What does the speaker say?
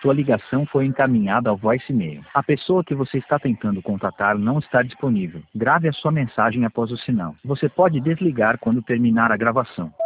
Sua ligação foi encaminhada ao voicemail. A pessoa que você está tentando contatar não está disponível. Grave a sua mensagem após o sinal. Você pode desligar quando terminar a gravação.